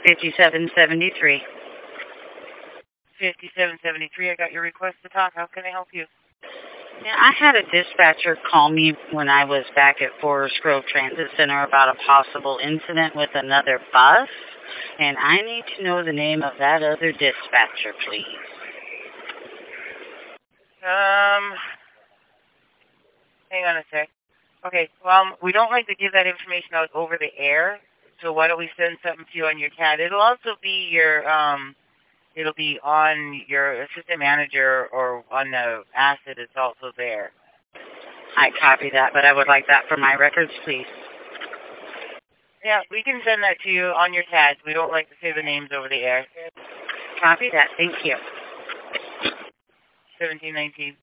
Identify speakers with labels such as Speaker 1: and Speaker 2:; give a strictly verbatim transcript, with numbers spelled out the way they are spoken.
Speaker 1: fifty-seven seventy-three.
Speaker 2: fifty-seven seventy-three, I got your request to talk. How can I help you?
Speaker 1: Yeah, I had a dispatcher call me when I was back at Forest Grove Transit Center about a possible incident with another bus, and I need to know the name of that other dispatcher, please.
Speaker 2: Um, hang on a sec. Okay, well, we don't like to give that information out over the air, so why don't we send something to you on your C A D? It'll also be your, um, it'll be on your assistant manager or on the asset. It's also there.
Speaker 1: I copy that, but I would like that for my records, please.
Speaker 2: Yeah, we can send that to you on your C A D. We don't like to say the names over the air.
Speaker 1: Copy that. Thank you.
Speaker 2: seventeen nineteen.